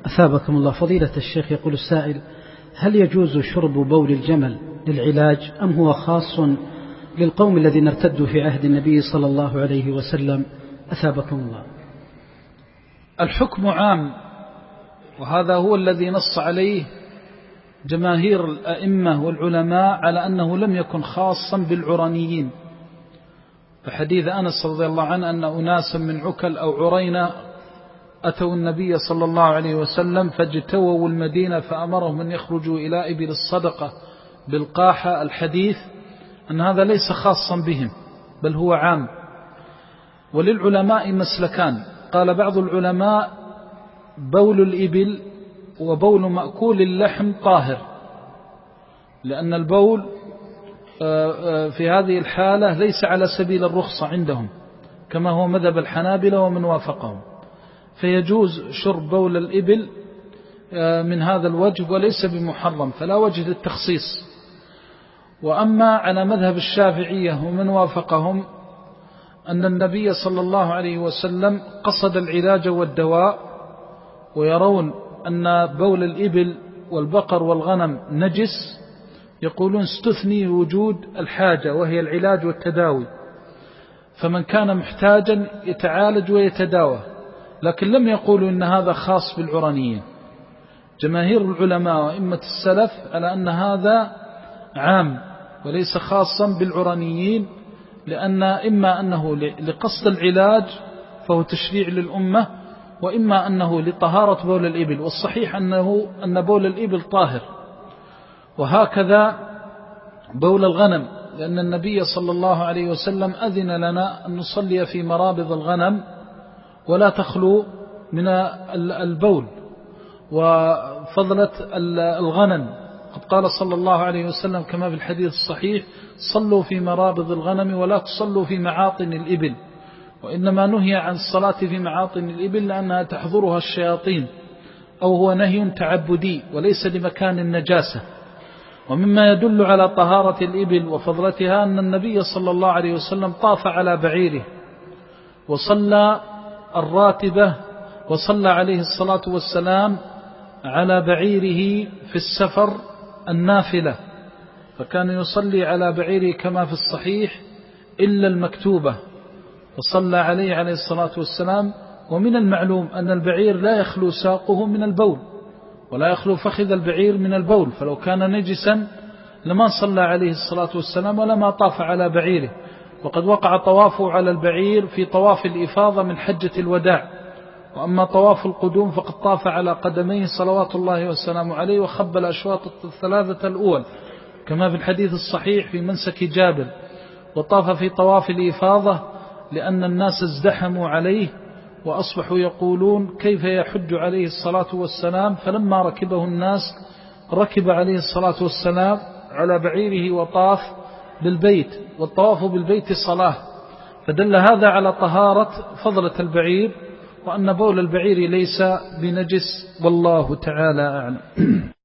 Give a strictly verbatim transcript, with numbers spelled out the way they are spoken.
أثابكم الله. فضيلة الشيخ، يقول السائل: هل يجوز شرب بول الجمل للعلاج أم هو خاص للقوم الذين ارتدوا في عهد النبي صلى الله عليه وسلم؟ أثابكم الله. الحكم عام، وهذا هو الذي نص عليه جماهير الأئمة والعلماء على أنه لم يكن خاصا بالعرانيين. فحديث أنس رضي الله عنه أن أناسا من عكل أو عرينا أتوا النبي صلى الله عليه وسلم فاجتووا المدينة فأمرهم أن يخرجوا إلى إبل الصدقة بالقاحة. الحديث أن هذا ليس خاصا بهم بل هو عام. وللعلماء مسلكان. قال بعض العلماء: بول الإبل وبول مأكول اللحم طاهر، لأن البول في هذه الحالة ليس على سبيل الرخصة عندهم كما هو مذهب الحنابلة ومن وافقهم، فيجوز شرب بول الإبل من هذا الوجه وليس بمحرم، فلا وجه للتخصيص. وأما على مذهب الشافعية ومن وافقهم أن النبي صلى الله عليه وسلم قصد العلاج والدواء، ويرون أن بول الإبل والبقر والغنم نجس، يقولون استثني وجود الحاجة وهي العلاج والتداوي، فمن كان محتاجا يتعالج ويتداوى، لكن لم يقولوا إن هذا خاص بالعرانيين. جماهير العلماء وإمة السلف على أن هذا عام وليس خاصا بالعرانيين، لأن إما أنه لقصد العلاج فهو تشريع للأمة، وإما أنه لطهارة بول الإبل، والصحيح أنه أن بول الإبل طاهر. وهكذا بول الغنم، لأن النبي صلى الله عليه وسلم أذن لنا أن نصلي في مرابض الغنم ولا تخلو من البول وفضلة الغنم. قد قال صلى الله عليه وسلم كما في الحديث الصحيح: صلوا في مرابض الغنم ولا تصلوا في معاطن الإبل. وإنما نهي عن الصلاة في معاطن الإبل لأنها تحضرها الشياطين، أو هو نهي تعبدي وليس لمكان النجاسة. ومما يدل على طهارة الإبل وفضلتها أن النبي صلى الله عليه وسلم طاف على بعيره وصلى الراتبة، وصلى عليه الصلاة والسلام على بعيره في السفر النافلة، فكان يصلي على بعيره كما في الصحيح إلا المكتوبة، وصلى عليه عليه الصلاة والسلام. ومن المعلوم أن البعير لا يخلو ساقه من البول ولا يخلو فخذ البعير من البول، فلو كان نجسا لما صلى عليه الصلاة والسلام ولما طاف على بعيره. وقد وقع طوافه على البعير في طواف الإفاضة من حجة الوداع، وأما طواف القدوم فقد طاف على قدميه صلوات الله والسلام عليه وخب الأشواط الثلاثة الأول كما في الحديث الصحيح في منسك جابر. وطاف في طواف الإفاضة لأن الناس ازدحموا عليه وأصبحوا يقولون كيف يحج عليه الصلاة والسلام، فلما ركبه الناس ركب عليه الصلاة والسلام على بعيره وطاف بالبيت، والطواف بالبيت صلاة. فدل هذا على طهارة فضلة البعير، وأن بول البعير ليس بنجس، والله تعالى أعلم.